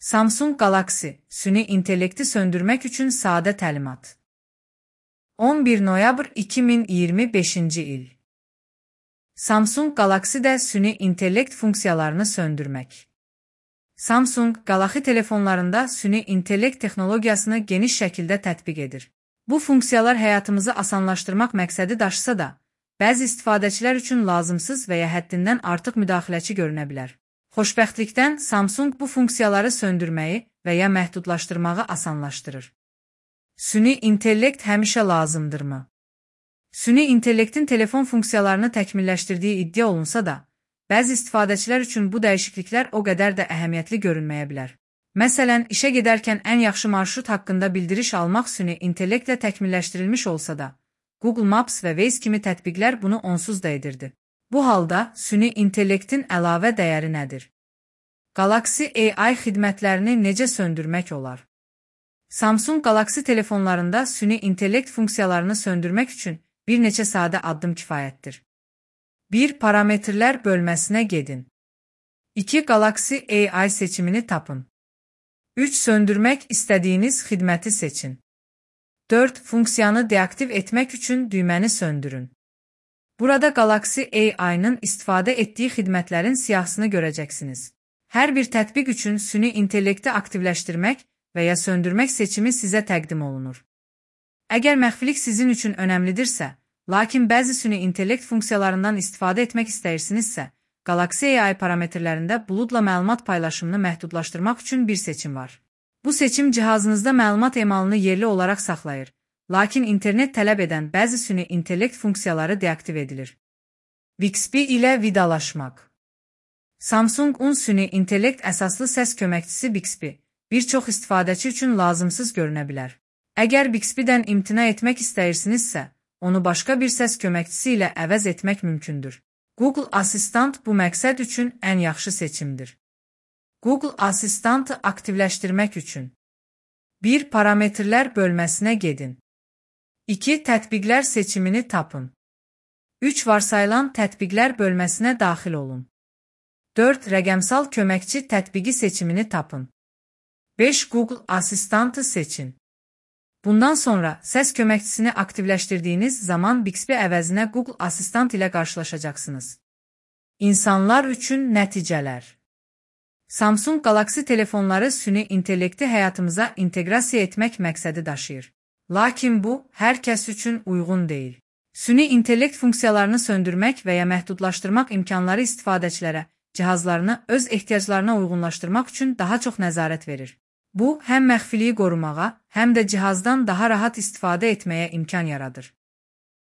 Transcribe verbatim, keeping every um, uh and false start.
Samsung Galaxy süni intellekti söndürmek üçün sadə təlimat. on bir noyabr iki min iyirmi beşinci il. Samsung Galaxy-də süni intellekt funksiyalarını söndürmək. Samsung Galaxy telefonlarında süni intellekt texnologiyasını geniş şəkildə tətbiq edir. Bu funksiyalar həyatımızı asanlaşdırmaq məqsədi daşısa da, bəzi istifadəçilər üçün lazımsız və ya həddindən artıq müdaxiləçi görünə bilər. Xoşbəxtlikdən Samsung bu funksiyaları söndürməyi və ya məhdudlaşdırmağı asanlaşdırır. Süni intellekt həmişə lazımdırmı? Süni intellektin telefon funksiyalarını təkmilləşdirdiyi iddia olunsa da, bəzi istifadəçilər üçün bu dəyişikliklər o qədər də əhəmiyyətli görünməyə bilər. Məsələn, işə gedərkən ən yaxşı marşrut haqqında bildiriş almaq süni intellektlə təkmilləşdirilmiş olsa da, Google Maps və Waze kimi tətbiqlər bunu onsuz da edirdi. Bu halda süni intellektin əlavə dəyəri nədir? Galaxy A I xidmətlərini necə söndürmək olar? Samsung Galaxy telefonlarında süni intellekt funksiyalarını söndürmək üçün bir neçə sadə addım kifayətdir. bir Parametrlər bölməsinə gedin. iki Galaxy A I seçimini tapın. üç Söndürmək istədiyiniz xidməti seçin. dörd Funksiyanı deaktiv etmək üçün düyməni söndürün. Burada Galaxy A I-nın istifadə etdiyi xidmətlərin siyahısını görəcəksiniz. Hər bir tətbiq üçün süni intellekti aktivləşdirmək və ya söndürmək seçimi sizə təqdim olunur. Əgər məxfilik sizin üçün önəmlidirsə, lakin bəzi süni intellekt funksiyalarından istifadə etmək istəyirsinizsə, Galaxy A I parametrlərində buludla məlumat paylaşımını məhdudlaşdırmaq üçün bir seçim var. Bu seçim cihazınızda məlumat emalını yerli olaraq saxlayır, lakin internet tələb edən bəzi süni intellekt funksiyaları deaktiv edilir. Bixby ilə vidalaşmaq. Samsung un süni intellekt əsaslı səs köməkçisi Bixby bir çox istifadəçi üçün lazımsız görünə bilər. Əgər Bixby'dən imtina etmək istəyirsinizsə, onu başqa bir səs köməkçisi ilə əvəz etmək mümkündür. Google Assistant bu məqsəd üçün ən yaxşı seçimdir. Google Assistantı aktivləşdirmək üçün bir Parametrlər bölməsinə gedin. iki Tətbiqlər seçimini tapın. üç Varsayılan tətbiqlər bölməsinə daxil olun. dörd Rəqəmsal köməkçi tətbiqi seçimini tapın. beş Google Assistantı seçin. Bundan sonra səs köməkçisini aktivləşdirdiyiniz zaman Bixby əvəzinə Google Assistant ilə qarşılaşacaqsınız. İnsanlar üçün nəticələr. Samsung Galaxy telefonları süni intellekti həyatımıza inteqrasiya etmək məqsədi daşıyır. Lakin bu, hər kəs üçün uyğun deyil. Süni intellekt funksiyalarını söndürmək və ya məhdudlaşdırmaq imkanları istifadəçilərə cihazlarını öz ehtiyaclarına uyğunlaşdırmaq üçün daha çox nəzarət verir. Bu, həm məxfiliyi qorumağa, həm də cihazdan daha rahat istifadə etməyə imkan yaradır.